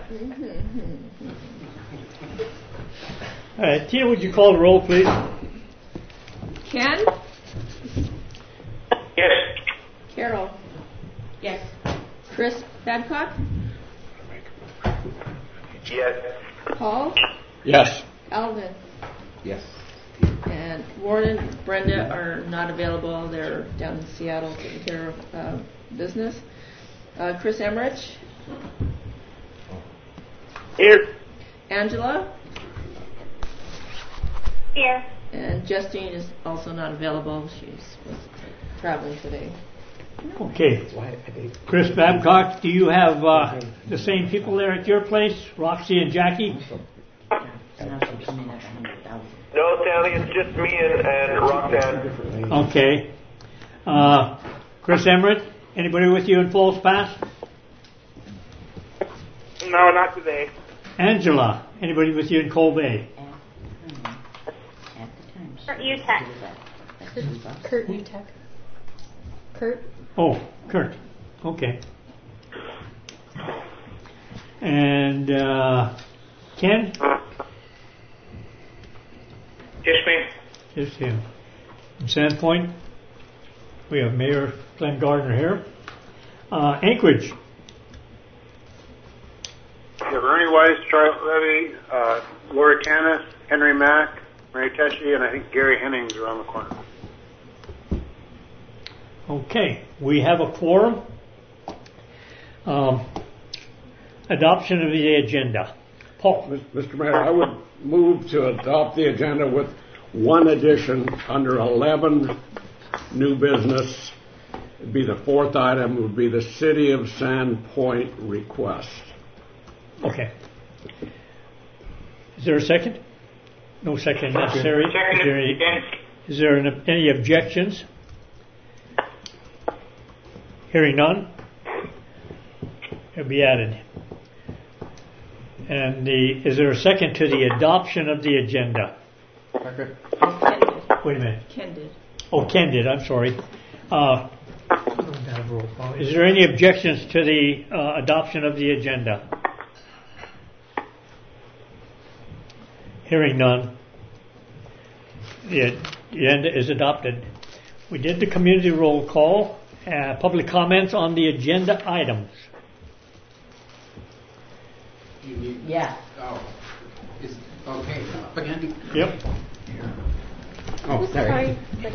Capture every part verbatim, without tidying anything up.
All right, Tia, would you call the roll, please? Ken? Yes. Carol? Yes. Chris Babcock? Yes. Paul? Yes. Alvin? Yes. And Warren and Brenda are not available. They're down in Seattle taking care of uh, business. Uh, Chris Emmerich? Here. Angela? Here. And Justine is also not available. She's traveling today. Okay. Chris Babcock, do you have uh, the same people there at your place, Roxy and Jackie? No, Sally, it's just me and, and Roxanne. Okay. Uh, Chris Emmerich, anybody with you in Falls Pass? No, not today. Angela, anybody with you in Coal Bay? Kurt Utek. Kurt Utek. Kurt? Oh, Kurt. Okay. And uh, Ken? Just me. Just him. In Sandpoint, we have Mayor Glenn Gardner here. Uh, Anchorage. We have Ernie Weiss, Charlotte Levy, uh, Laura Canis, Henry Mack, Mary Teshi, and I think Gary Hennings around the corner. Okay, we have a quorum. Um, adoption of the agenda. Paul. Mister Mayor, I would move to adopt the agenda with one addition under eleven, new business. It'd be the fourth item, would be the City of Sandpoint request. Okay. Is there a second? No second necessary. Is there any, is there an, any objections? Hearing none, it'll be added. And the is there a second to the adoption of the agenda? Ken did. Wait a minute. Ken did. Oh, Ken did. I'm sorry. Uh, is there any objections to the uh, adoption of the agenda? Hearing none, the agenda is adopted. We did the community roll call. Uh, public comments on the agenda items. Yeah. Oh. Is, okay. Up again? Yep. Oh, sorry.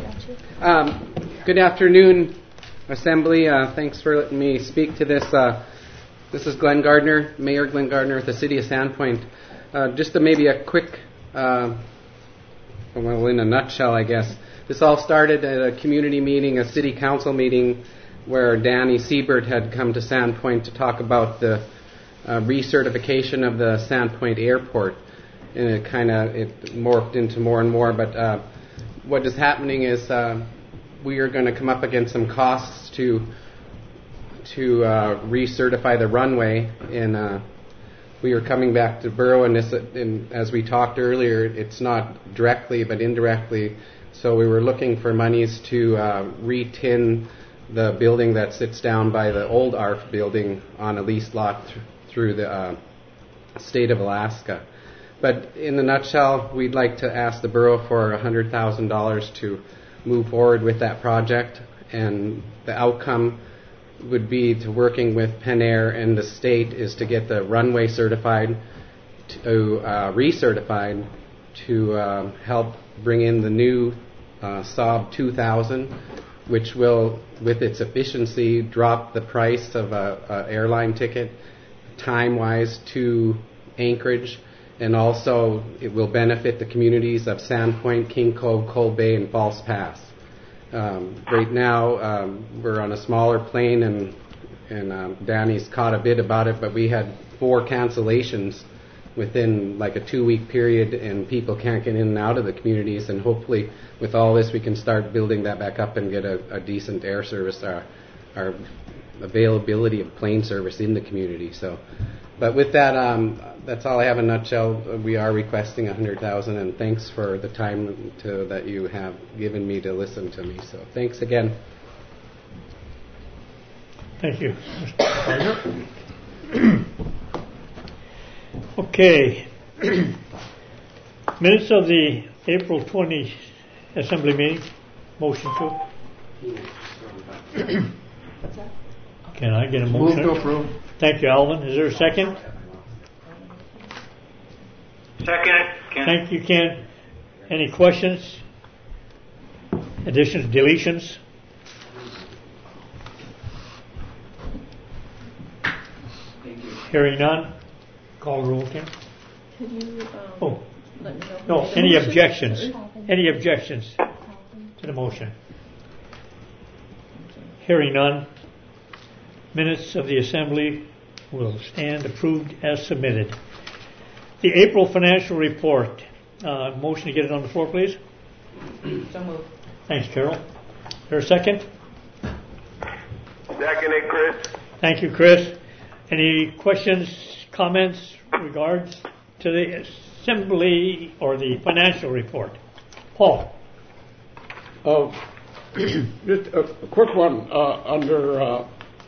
Um, good afternoon, Assembly. Uh, thanks for letting me speak to this. Uh, this is Glenn Gardner, Mayor Glenn Gardner with the City of Sandpoint. Uh, just a, maybe a quick, uh, well, in a nutshell, I guess. This all started at a community meeting, a city council meeting, where Danny Siebert had come to Sandpoint to talk about the uh, recertification of the Sandpoint Airport. And it kind of it morphed into more and more. But uh, what is happening is uh, we are going to come up against some costs to to uh, recertify the runway. And uh, we are coming back to Borough, and, this, and as we talked earlier, it's not directly but indirectly. So we were looking for monies to uh, re-tin the building that sits down by the old A R F building on a leased lot th- through the uh, state of Alaska. But in a nutshell, we'd like to ask the borough for one hundred thousand dollars to move forward with that project. And the outcome would be to working with Penn Air and the state is to get the runway certified, to uh, recertified, to uh, help bring in the new uh, Saab two thousand, which will, with its efficiency, drop the price of a, a airline ticket time-wise to Anchorage, and also it will benefit the communities of Sandpoint, King Cove, Coal Bay, and False Pass. Um, right now, um, we're on a smaller plane, and and um, Danny's caught a bit about it, but we had four cancellations within like a two-week period, and people can't get in and out of the communities. And hopefully, with all this, we can start building that back up and get a, a decent air service, our, our availability of plane service in the community. So, but with that, um, that's all I have in a nutshell. We are requesting one hundred thousand dollars, and thanks for the time to, that you have given me to listen to me. So, thanks again. Thank you, Mister Gardner. Okay. Minutes of the April twentieth Assembly meeting. Motion to. Can I get a motion? Move to approve. Thank you, Alvin. Is there a second? Second, Ken. Thank you, Ken. Any questions? Additions, deletions? Hearing none. Call the roll, Ken. Could you, um, Oh, let me know? no. who made the Any motion? objections? Any objections to the motion? Hearing none. Minutes of the Assembly will stand approved as submitted. The April financial report. Uh, motion to get it on the floor, please. So moved. Thanks, Carol. Is there a second? Second it, Chris. Thank you, Chris. Any questions, comments, regards to the Assembly or the financial report? Paul. Uh, just a, a quick one uh, under uh,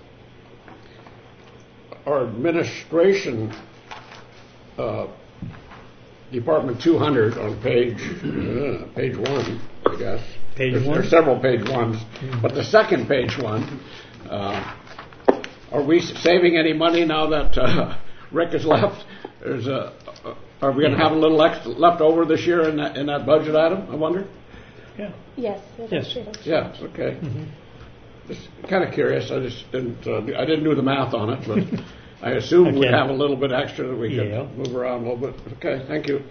our administration uh, department two hundred on page uh, page one, I guess. Page there's, one? There's several page ones, mm-hmm. But the second page one. Uh, are we saving any money now that uh, Rick has left? There's a. Uh, are we going to have a little extra left over this year in that in that budget item? I wonder. Yeah. Yes. It Yes. is, it'll Yeah. change. Okay. Mm-hmm. Just kind of curious. I just didn't. Uh, I didn't do the math on it, but I assumed Okay. we'd have a little bit extra that we could Yeah. move around a little bit. Okay. Thank you.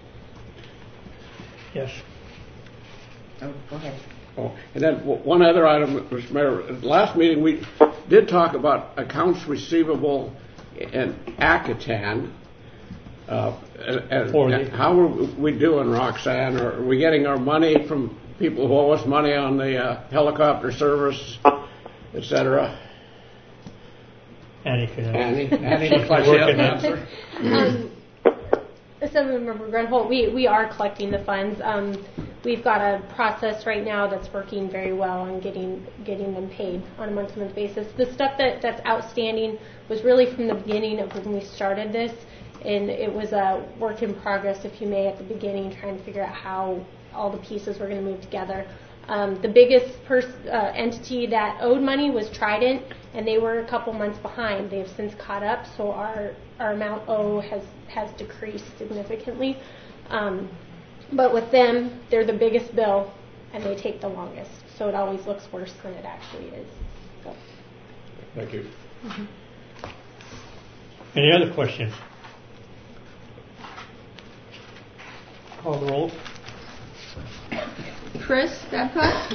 Yes. Oh, go ahead. Oh, and then w- one other item, Mister Mayor. At the last meeting, we did talk about accounts receivable in Acatan. Uh, and, Forty. and how are we doing, Roxanne? Are we getting our money from people who owe us money on the uh, helicopter service, et cetera? Annie can Annie, Annie looks like she has Working an on it. answer. Um, Assemblymember Grunholt, we, we are collecting the funds. Um, we've got a process right now that's working very well on getting getting them paid on a month-to-month basis. The stuff that, that's outstanding was really from the beginning of when we started this, and it was a work in progress, if you may, at the beginning, trying to figure out how all the pieces were going to move together. Um, the biggest pers- uh, entity that owed money was Trident, and they were a couple months behind. They have since caught up, so our, our amount owed has, has decreased significantly. Um, but with them, they're the biggest bill, and they take the longest, so it always looks worse than it actually is. So. Thank you. Mm-hmm. Any other questions? Call the roll. Chris Babcock?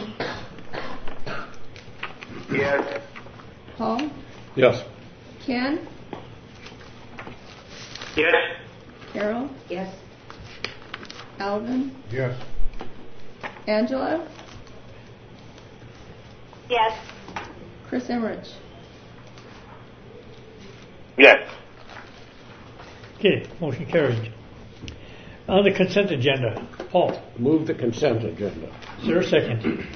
Yes. Paul? Yes. Ken? Yes. Carol? Yes. Alvin? Yes. Angela? Yes. Chris Emmerich? Yes. Okay, motion carried. On the consent agenda, Paul. Move the consent agenda. Is there a second?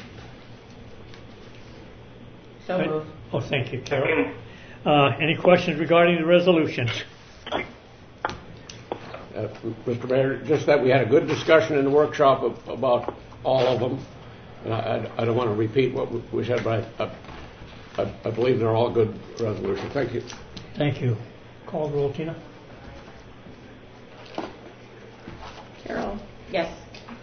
So Right. moved. Oh, thank you, Carol. Uh, any questions regarding the resolutions? Uh, Mister Mayor, just that we had a good discussion in the workshop of, about all of them. And I, I, I don't want to repeat what we, we said, but I, I, I believe they're all good resolutions. Thank you. Thank you. Call the roll, Tina. Carol? Yes.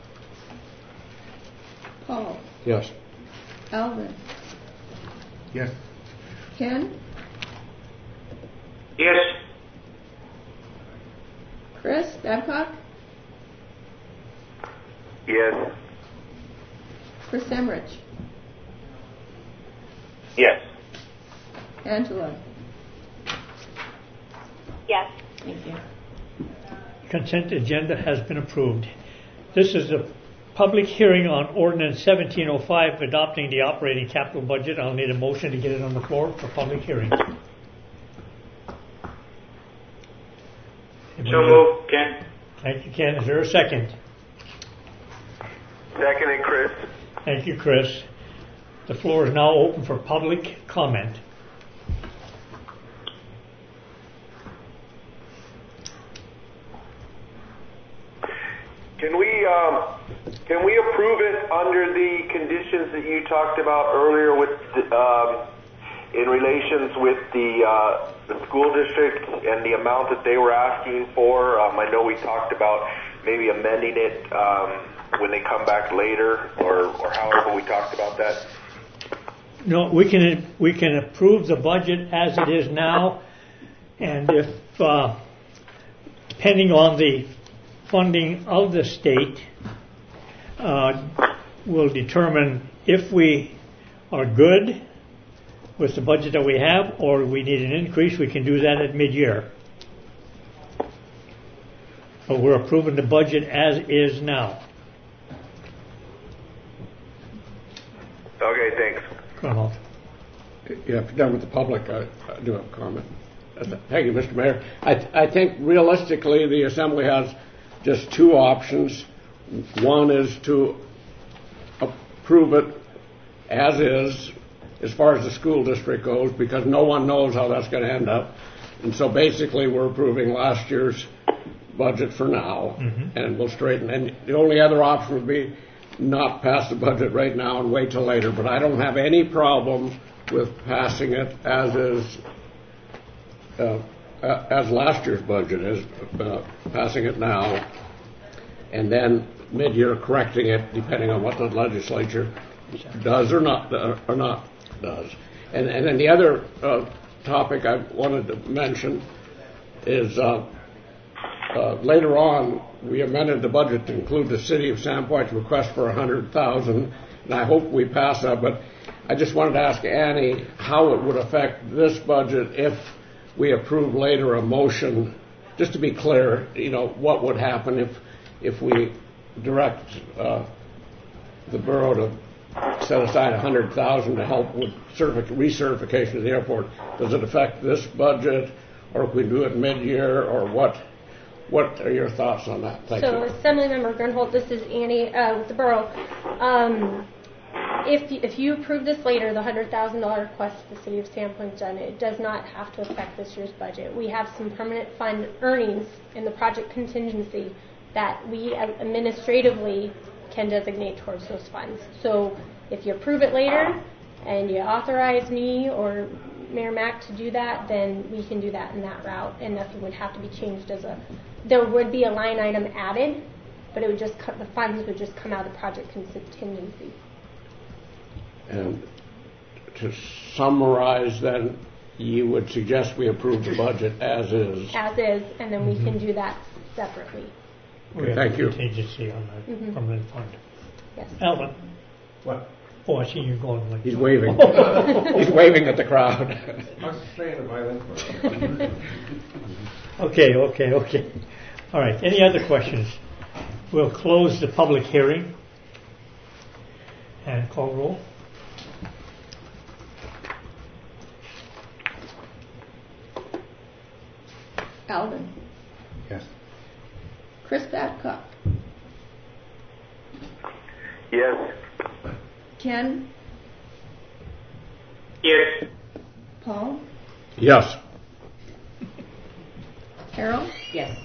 Paul? Yes. Alvin? Yes. Ken? Yes. Chris Babcock? Yes. Chris Emmerich? Yes. Angela? Yes. Thank you. Consent agenda has been approved. This is a public hearing on ordinance seventeen oh five adopting the operating capital budget. I'll need a motion to get it on the floor for public hearing. So moved, Ken. Thank you, Ken. Is there a second? Second it, Chris. Thank you, Chris. The floor is now open for public comment. Can we um, can we approve it under the conditions that you talked about earlier with the, um, in relations with the uh, the school district and the amount that they were asking for? Um, I know we talked about maybe amending it um, when they come back later, or, or however we talked about that. No, we can we can approve the budget as it is now, and if uh, depending on the funding of the state, uh, will determine if we are good with the budget that we have, or we need an increase. We can do that at mid-year. But we're approving the budget as is now. Okay, thanks. Colonel. Yeah, if you're done with the public, I, I do have a comment. Thank you, Mister Mayor. I, th- I think realistically the Assembly has just two options. One is to approve it as is, as far as the school district goes, because no one knows how that's going to end up. And so basically we're approving last year's budget for now, mm-hmm. and we'll straighten. And the only other option would be not pass the budget right now and wait till later. But I don't have any problem with passing it as is, uh, as last year's budget is, uh, passing it now, and then mid-year correcting it depending on what the legislature does or not uh, or not does. And, and then the other uh, topic I wanted to mention is uh, uh, later on we amended the budget to include the City of Sandpoint's request for one hundred thousand dollars, and I hope we pass that. But I just wanted to ask Annie how it would affect this budget if we approve later a motion. Just to be clear, you know, what would happen if if we direct uh, the borough to set aside one hundred thousand dollars to help with certific- recertification of the airport? Does it affect this budget, or if we do it mid-year, or what? What are your thoughts on that? Thank so, you. Assemblymember Grunholt, this is Annie uh, with the borough. Um, if if you approve this later, the one hundred thousand dollars request the City of Sandpoint's done, it does not have to affect this year's budget. We have some permanent fund earnings in the project contingency that we administratively can designate towards those funds. So if you approve it later and you authorize me or Mayor Mack to do that, then we can do that in that route, and nothing would have to be changed as a, there would be a line item added, but it would just, the funds would just come out of the project contingency. And to summarize then, you would suggest we approve the budget as is? As is, and then mm-hmm. we can do that separately. We Thank have you. Contingency on the mm-hmm. permanent fund. Yes. Alvin. What? Oh, I see you going like. He's waving. He's waving at the crowd. I was playing the violin. Okay, okay, okay. All right. Any other questions? We'll close the public hearing and call roll. Alvin. Yes. Chris Babcock. Yes. Ken. Yes. Paul. Yes. Carol. Yes.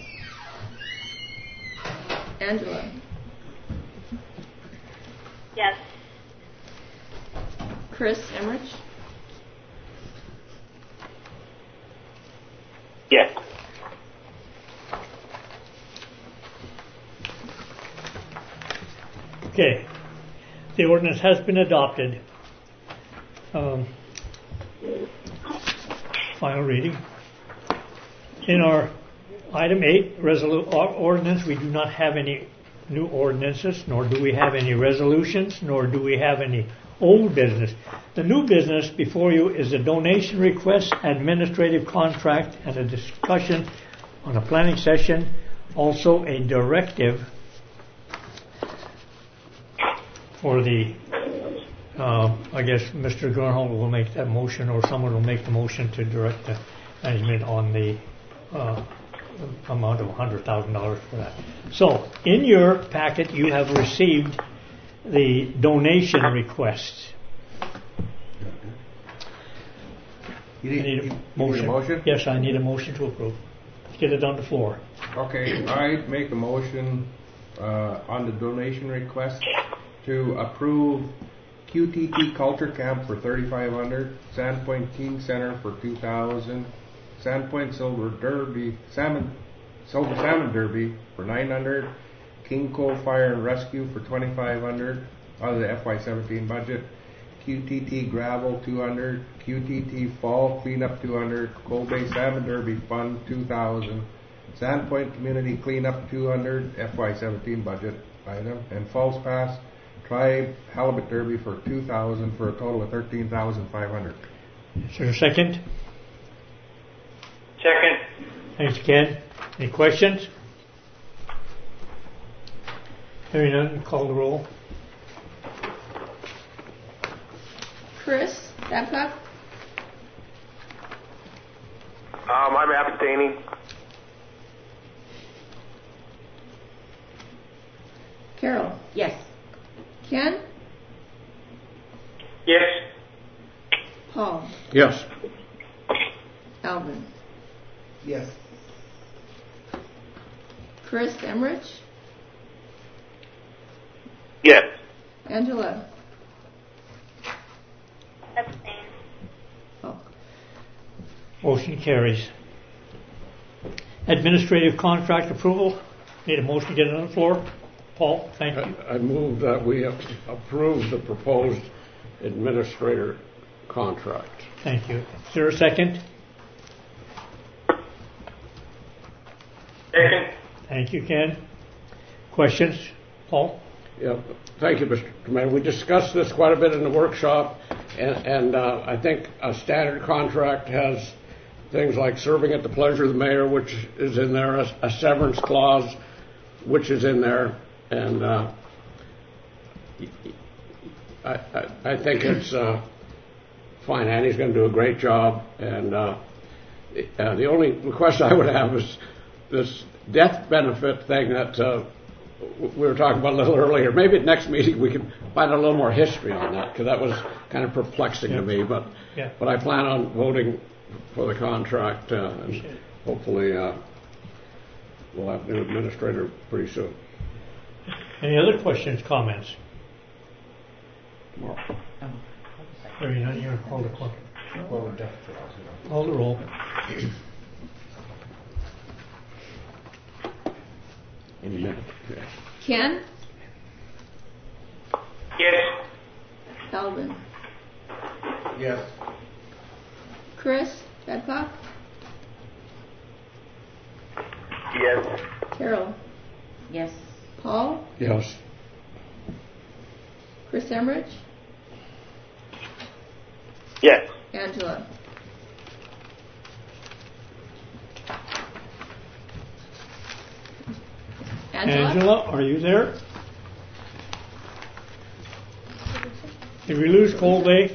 Angela. Yes. Chris Emmerich. Yes. Okay. The ordinance has been adopted. Um, final reading. In our item eight, resolu- ordinance, we do not have any new ordinances, nor do we have any resolutions, nor do we have any old business. The new business before you is a donation request, administrative contract, and a discussion on a planning session, also a directive for the, uh, I guess Mister Gernholm will make that motion, or someone will make the motion to direct the management on the uh, amount of one hundred thousand dollars for that. So, in your packet, you have received the donation request. You need, I need a you motion. need a motion? Yes, I need a motion to approve. Let's get it on the floor. Okay, I make a motion uh, on the donation request to approve Q T T Culture Camp for thirty-five hundred, Sandpoint Teen Center for two thousand, Sandpoint Silver Derby Salmon Silver Salmon Derby for nine hundred, King Cove Fire and Rescue for twenty-five hundred out of the F Y seventeen budget, Q T T Gravel two hundred, Q T T Fall Cleanup two hundred, Cold Bay Salmon Derby Fund two thousand, Sandpoint Community Cleanup two hundred F Y seventeen budget item, and Falls Pass Tribe Halibut Derby for two thousand for a total of thirteen thousand five hundred. Is there a second? Second. Thanks, Ken. Any questions? Hearing none, call the roll. Chris Babcock, Um, I'm abstaining. Carol, Yes. Ken, Yes. Paul, Yes. Alvin, Yes. Chris Emmerich, Yes. Angela. Abstain. Oh, Motion carries. Administrative contract approval. Need a motion to get it on the floor. Paul, thank you. I I move that we approve the proposed administrator contract. Thank you. Is there a second? Second. Thank you, Ken. Questions? Paul? Yeah, thank you, Mister Mayor. We discussed this quite a bit in the workshop, and, and uh, I think a standard contract has things like serving at the pleasure of the mayor, which is in there, a, a severance clause, which is in there, and uh, I, I, I think it's uh, fine. Annie's going to do a great job, and uh, uh, the only request I would have is this death benefit thing that uh, we were talking about a little earlier. Maybe at next meeting we can find a little more history on that, because that was kind of perplexing yeah. to me. But yeah. but I plan on voting for the contract, uh, and hopefully uh, we'll have a new administrator pretty soon. Any other questions, comments? Tomorrow. Hearing none, you're call the clerk. Call the roll. Any minute. Yeah. Ken, Yes. Alvin, Yes. Chris Babcock, Yes. Carol, Yes. Paul, Yes. Chris Emmerich, Yes. Angela. Angela? Angela, are you there? Did we lose Cold Bay?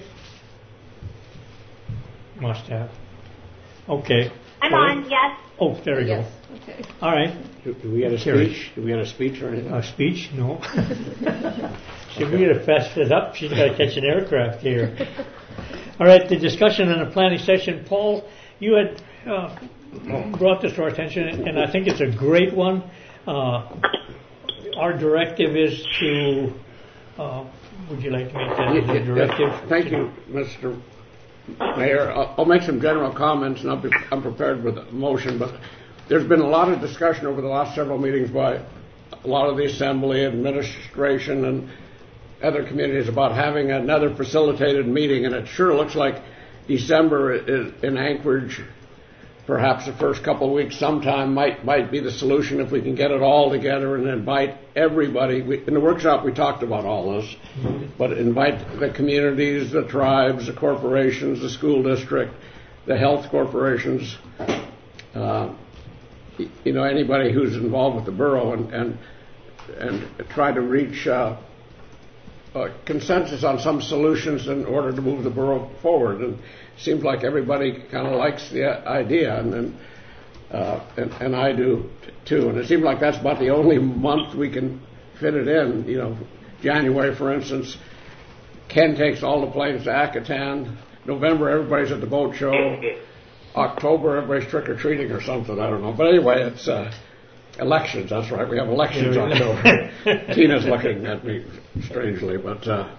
Must have. Okay. I'm Well, on, yes. Oh, there we Yes. go. Okay. All right. Do, do we get a Carrie. speech? Do we get a speech or anything? A speech? No. Should we get fast it up? She's got to catch an aircraft here. All right, the discussion in the planning session. Paul, you had uh, brought this to our attention, and I think it's a great one. Uh, our directive is to. Uh, would you like to make that Yeah, as a yeah, directive? yeah. Thank you, Mister Mayor. I'll, I'll make some general comments, and I'll be, I'm prepared with a motion. But there's been a lot of discussion over the last several meetings by a lot of the Assembly, administration, and other communities about having another facilitated meeting, and it sure looks like December is, in Anchorage, perhaps the first couple of weeks sometime might might be the solution if we can get it all together and invite everybody. We, in the workshop we talked about all this, but invite the communities, the tribes, the corporations, the school district, the health corporations, uh, you know, anybody who's involved with the borough, and and, and try to reach uh, Uh, consensus on some solutions in order to move the borough forward. And it seems like everybody kind of likes the idea, and and, uh, and and I do t- too. And it seems like that's about the only month we can fit it in. You know, January, for instance, Ken takes all the planes to Acatan. November, everybody's at the boat show. October, everybody's trick or treating or something. I don't know. But anyway, it's uh, elections. That's right. We have elections in October. Tina's looking at me strangely, but uh,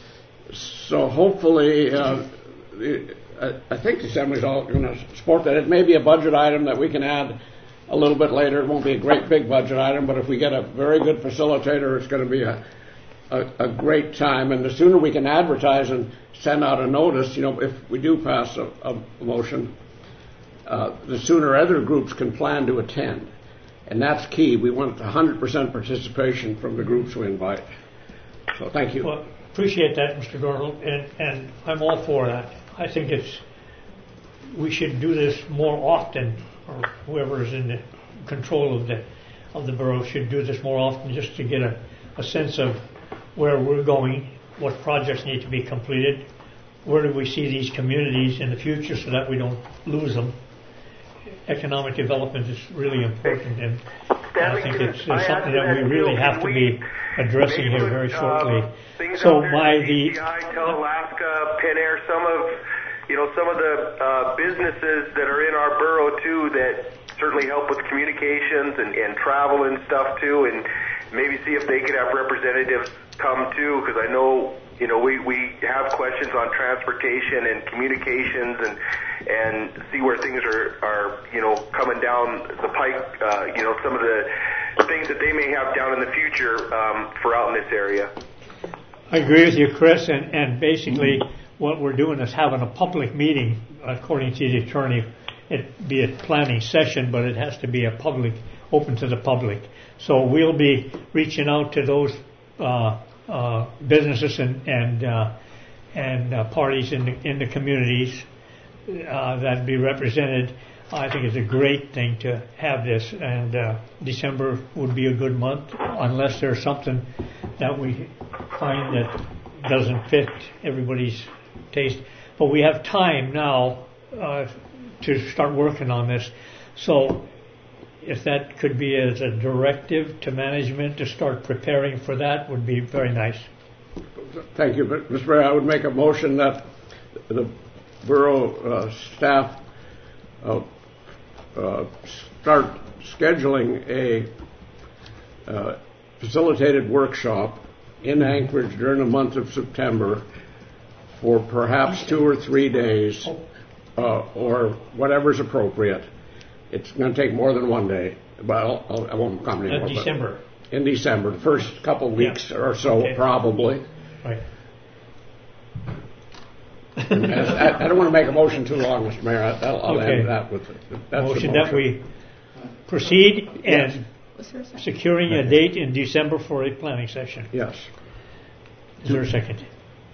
so hopefully, uh, I, I think the Assembly's all going to support that. It may be a budget item that we can add a little bit later. It won't be a great big budget item, but if we get a very good facilitator, it's going to be a, a, a great time. And the sooner we can advertise and send out a notice, you know, if we do pass a, a motion, uh, the sooner other groups can plan to attend. And that's key. We want one hundred percent participation from the groups we invite. So thank you. Well, appreciate that, Mister Donald, and, and I'm all for that. I think it's we should do this more often, or whoever is in the control of the of the borough should do this more often, just to get a, a sense of where we're going, what projects need to be completed, where do we see these communities in the future, so that we don't lose them. Economic development is really important, and I think it's uh, something that we really have to be addressing here very shortly. So by the Tell Alaska, Pin Air, some of you know some of the uh, businesses that are in our borough too that certainly help with communications and, and travel and stuff too, and maybe see if they could have representatives come too, because I know you know we, we have questions on transportation and communications and and see where things are, are you know coming down the pike, uh, you know some of the things that they may have down in the future um, for out in this area. I agree with you, Chris, and, and basically what we're doing is having a public meeting, according to the attorney. It be a planning session, but it has to be a public, open to the public. So we'll be reaching out to those uh, uh, businesses and and uh, and uh, parties in the, in the communities uh, that be represented. I think it's a great thing to have this, and uh, December would be a good month, unless there's something that we find that doesn't fit everybody's taste. But we have time now uh, to start working on this. So if that could be as a directive to management to start preparing for that, would be very nice. Thank you. Mister Mayor, I would make a motion that the borough uh, staff uh, uh, start scheduling a uh, facilitated workshop in Anchorage during the month of September for perhaps two or three days, uh, or whatever's appropriate. It's going to take more than one day, but I'll, I'll, I won't comment anymore. In December. In December, the first couple of weeks yeah. or so, okay. probably. Right. I, I don't want to make a motion too long, Mister Mayor. I'll, I'll okay. end that with that's motion, motion that we proceed yes. and securing a date in December for a planning session. Yes. Is there a second?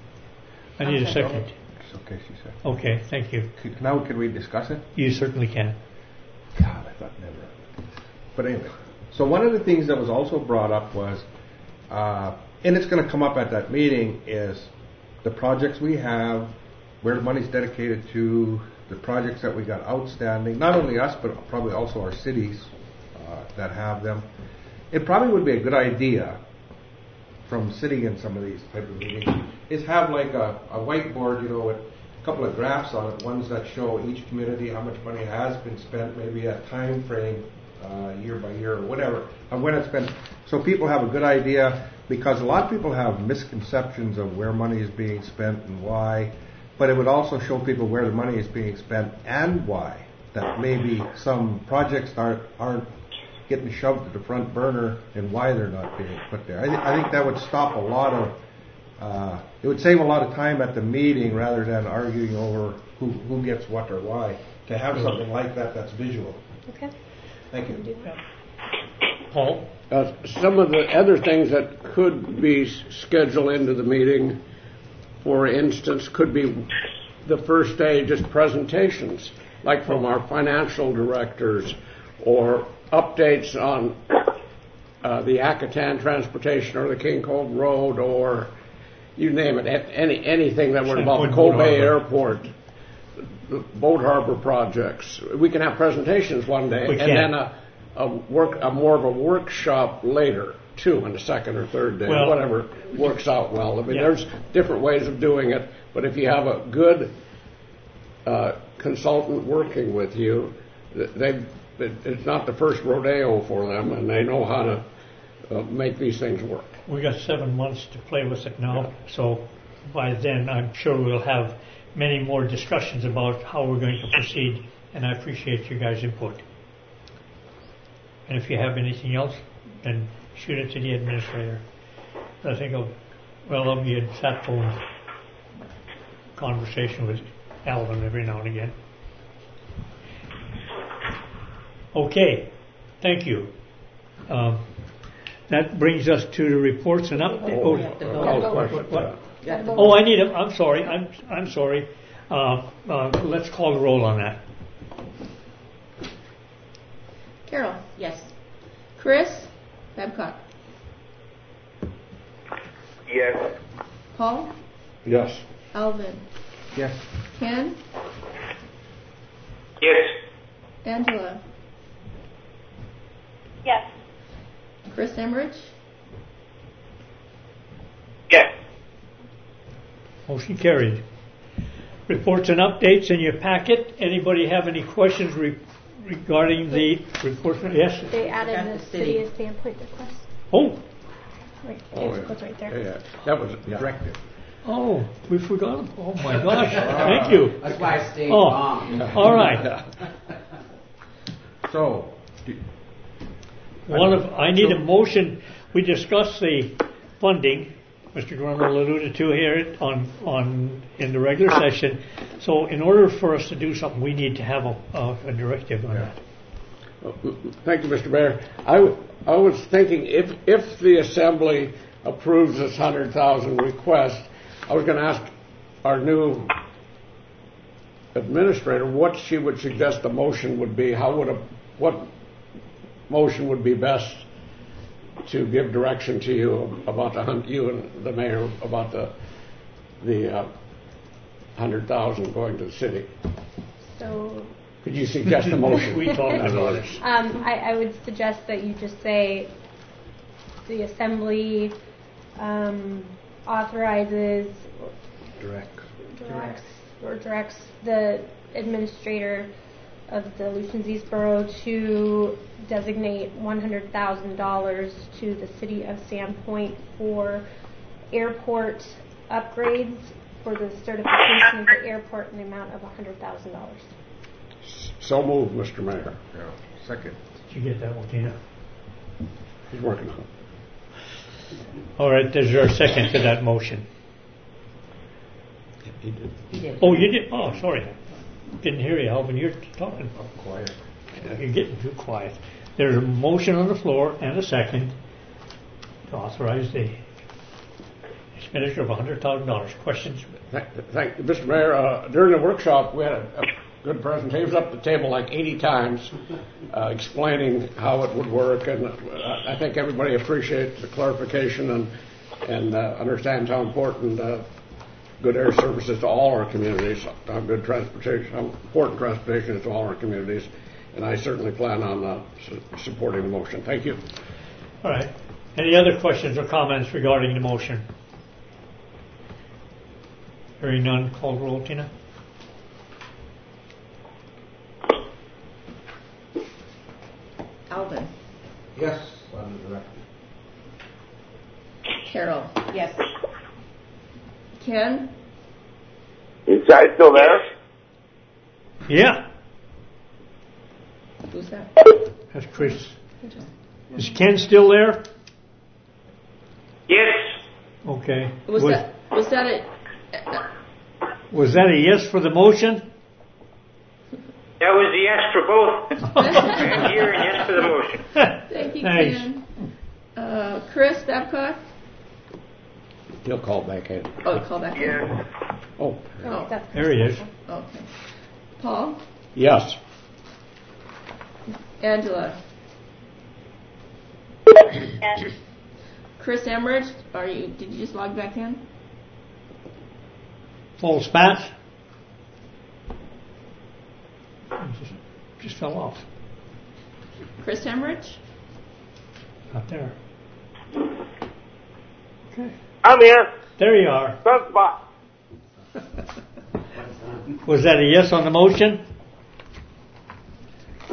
I need a second. It's okay, she said. Okay, thank you. Could, now can we discuss it? You certainly can. God, I thought never. But anyway, so one of the things that was also brought up was, uh, and it's going to come up at that meeting, is the projects we have, where the money's dedicated to, the projects that we got outstanding, not only us, but probably also our cities uh, that have them. It probably would be a good idea, from sitting in some of these type of meetings, is have like a, a whiteboard, you know, with a couple of graphs on it, ones that show each community how much money has been spent, maybe a time frame, uh, year by year or whatever, of when it's been, so people have a good idea, because a lot of people have misconceptions of where money is being spent and why, but it would also show people where the money is being spent and why, that maybe some projects aren't, aren't getting shoved to the front burner and why they're not being put there. I, th- I think that would stop a lot of, uh, it would save a lot of time at the meeting rather than arguing over who, who gets what or why, to have something like that that's visual. Okay. Thank you. Paul? Uh, some of the other things that could be scheduled into the meeting, for instance, could be the first day just presentations, like from our financial directors, or updates on uh, the Acatan Transportation or the King Cove Road, or you name it, any anything that would involve Cold Bay Airport, the Boat Harbor projects. We can have presentations one day, we and can. then a, a work, a more of a workshop later too, on the second or third day, well, whatever works out well. I mean, yeah. there's different ways of doing it, but if you have a good uh, consultant working with you, they it, it's not the first rodeo for them, and they know how to uh, make these things work. We got seven months to play with it now, so by then I'm sure we'll have many more discussions about how we're going to proceed, and I appreciate you guys' input. And if you have anything else, then shoot it to the administrator. I think I'll, well, I'll be in that phone conversation with Alvin every now and again. Okay, thank you. Um, that brings us to the reports and updates. Oh, Oh, oh, what, what, what? Yeah. Oh, I need a, I'm sorry, I'm, I'm sorry. Uh, uh, let's call the roll on that. Carol? Yes. Chris? Babcock? Yes. Paul? Yes. Alvin? Yes. Ken? Yes. Angela? Yes. Chris Emmerich? Yes. Motion carried. Reports and updates in your packet. Anybody have any questions re- regarding the reports? Yes? They added Got the the city city. of Sandpoint request. Oh, Right, Oh, it yeah. was right there. Yeah, that was yeah. Directive. oh, we forgot. Oh my gosh, thank you. That's why I stayed Oh, long. all right. So, do- One of, I need a motion. We discussed the funding, Mister Grundle alluded to here on, on, in the regular session. So in order for us to do something, we need to have a, a, a directive on that. Thank you, Mister Mayor. I, w- I was thinking if if the Assembly approves this hundred thousand request, I was going to ask our new administrator what she would suggest the motion would be. How would a what motion would be best to give direction to you about the hun- you and the mayor about the the uh, hundred thousand going to the city? So Could you suggest a motion? We talked about it. um, I, I would suggest that you just say the assembly um, authorizes, direct. directs, or directs the administrator of the Lucians East Borough to designate one hundred thousand dollars to the city of Sandpoint for airport upgrades for the certification of the airport in the amount of one hundred thousand dollars. So moved, Mister Mayor. Yeah. Second. Did you get that one, Tina? He's working on it. All right, is there a second to that motion? He did. He did. Oh, you did? Oh, sorry. Didn't hear you, Alvin. You're talking. Quiet. You're getting too quiet. There's a motion on the floor and a second to authorize the expenditure of one hundred thousand dollars. Questions? Thank, thank Mister Mayor. Uh, during the workshop, we had a, a good presentation. He was up the table like eighty times, uh, explaining how it would work, and uh, I think everybody appreciates the clarification and and uh, understands how important uh, good air service is to all our communities, how good transportation, how important transportation is to all our communities, and I certainly plan on uh, su- supporting the motion. Thank you. All right. Any other questions or comments regarding the motion? Hearing none, call the roll, Tina. Alvin? Yes. On the directive. Carol? Yes. Ken? Is Guy still there? Yeah, Who's that? that's Chris. Is Ken still there? Yes. Okay. Was that was that a? Uh, was that a yes for the motion? That was a yes for both. And here and yes for the motion. thank you, Thanks. Ken. Uh, Chris Babcock? He'll call back in. Oh, call back. in. Yeah. Oh, Oh, that's There he is. Okay. Paul? yes. Angela? Yes. Chris Emmerich? Are you? Did you just log back in? Full spat? Just, just fell off. Chris Emmerich? Not there. Okay. I'm here. There you are. Front spot. Was that a yes on the motion?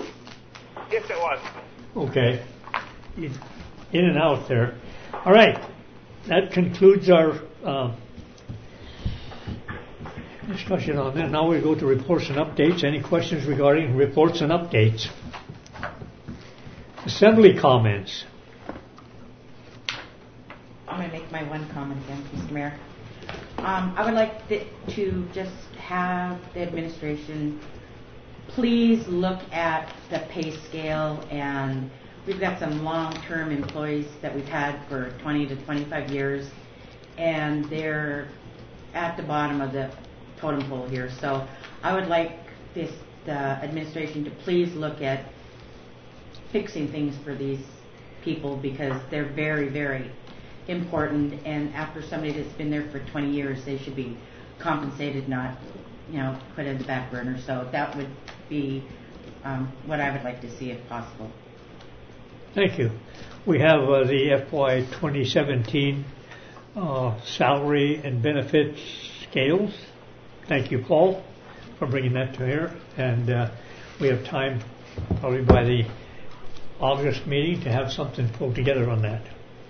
Yes, it was. Okay. He's in and out there. All right. That concludes our um, discussion on that. Now we go to reports and updates. Any questions regarding reports and updates? Assembly comments. I'm going to make my one comment again, Mister Mayor. Um, I would like th- to just have the administration please look at the pay scale, and we've got some long-term employees that we've had for twenty to twenty-five years, and they're at the bottom of the totem pole here. So I would like this the administration to please look at fixing things for these people, because they're very, very important, and after somebody that's been there for twenty years, they should be compensated, not, you know, put in the back burner. So that would be um, what I would like to see if possible. Thank you. We have uh, the F Y twenty seventeen uh, salary and benefit scales. Thank you, Paul, for bringing that to here. And uh, we have time, probably by the August meeting, to have something pulled together on that.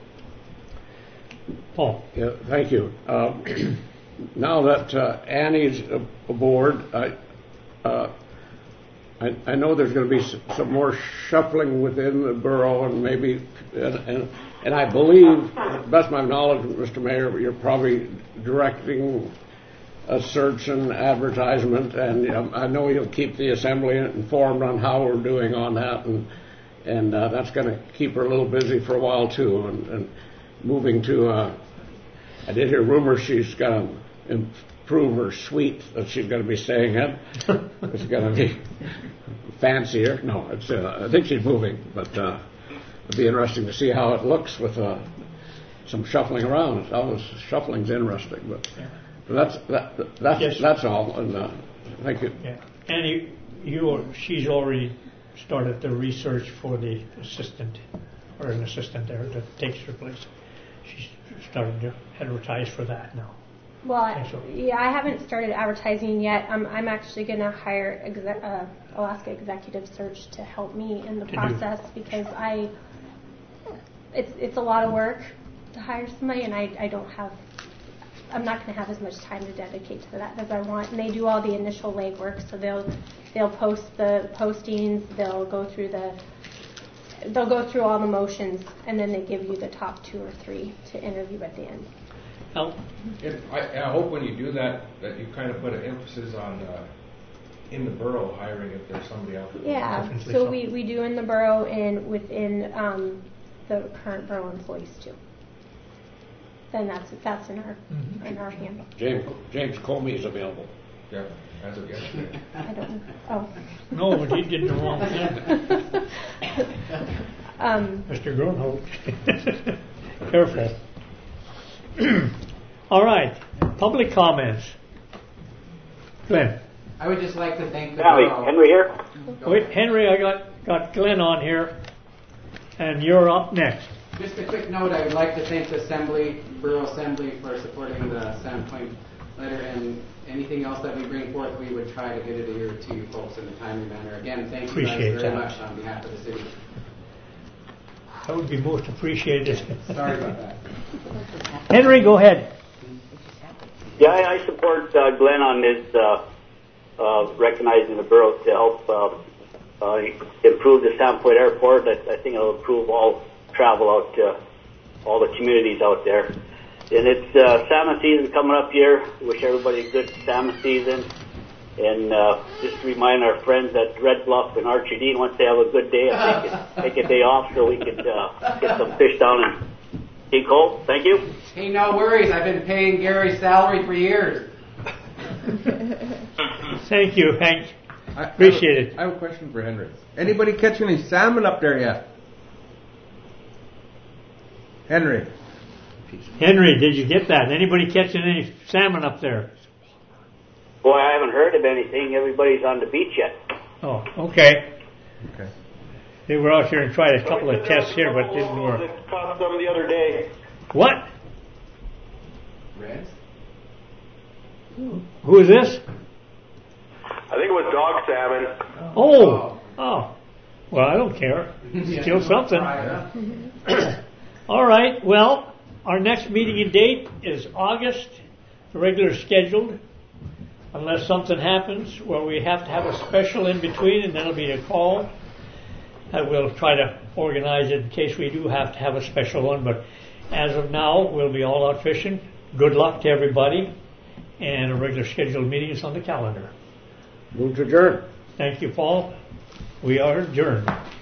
Paul. Yeah, thank you. Uh, now that uh, Annie's aboard, I, uh, I, I know there's going to be some more shuffling within the borough, and maybe, and, and, and I believe, to the best of my knowledge, Mister Mayor, you're probably directing a search and advertisement, and um, I know you'll keep the assembly informed on how we're doing on that, and and uh, that's going to keep her a little busy for a while too. And, and moving to, uh, I did hear rumors she's going to improve her suite that she's going to be staying in. It's going to be fancier. No, it's. Uh, I think she's moving, but uh, it'll be interesting to see how it looks with uh, some shuffling around. Always shuffling's interesting, but, but that's that, that's Yes. that's all. And uh, thank you. Yeah. And you, you, she's already started the research for the assistant, or an assistant there that takes her place. She's starting to advertise for that now. Well, I so. yeah, I haven't started advertising yet. Um, I'm actually going to hire exe- uh, Alaska Executive Search to help me in the To do. process, because I, it's it's a lot of work to hire somebody, and I, I don't have, I'm not going to have as much time to dedicate to that as I want. And they do all the initial legwork, so they'll they'll post the postings, they'll go through the. They'll go through all the motions, and then they give you the top two or three to interview at the end. Now, If, I, I hope when you do that, that you kind of put an emphasis on uh, in the borough hiring if there's somebody else. Yeah, Definitely so so. we, we do in the borough and within um, the current borough employees too. Then that's that's in our Mhm. in our hand. James James Comey is available. Yeah, as of yesterday. I don't know. Oh. no, but he did the wrong thing. um, Mister Grunholt. Careful. All right. Public comments. Glenn. I would just like to thank the Sally, borough. Henry here. Wait, Henry, I got, got Glenn on here, and you're up next. Just a quick note, I would like to thank the Assembly, Borough Assembly, for supporting the Sandpoint letter, and anything else that we bring forth, we would try to get it here to you folks in a timely manner. Again, thank you Appreciate guys very that. much on behalf of the city. That would be most appreciated. Sorry about that. Henry, go ahead. Yeah, I, I support uh, Glenn on this uh, uh, recognizing the borough to help uh, uh, improve the Sandpoint Airport. I, I think it'll improve all travel out to all the communities out there. And it's uh, salmon season coming up here. Wish everybody a good salmon season. And uh, just remind our friends at Red Bluff and Archie Dean, once they have a good day, if they could take a day off so we could uh, get some fish down in King Cole. Thank you. Hey, no worries. I've been paying Gary's salary for years. Thank you, Hank. I, Appreciate I have, it. I have a question for Henry. Anybody catch any salmon up there yet? Henry. Henry, did you get that? Anybody catching any salmon up there? Boy, I haven't heard of anything. Everybody's on the beach yet. Oh, okay. Okay. They were out here and tried a couple of tests here, but it didn't work. That caught some the other day. What? Reds? Who is this? I think it was dog salmon. Oh, oh, Well, I don't care. Still something. All right. Well, our next meeting and date is August, the regular scheduled, unless something happens where we have to have a special in between, and then it'll be a call. I will try to organize it in case we do have to have a special one, but as of now, we'll be all out fishing. Good luck to everybody, and a regular scheduled meeting is on the calendar. Move to adjourn. Thank you, Paul. We are adjourned.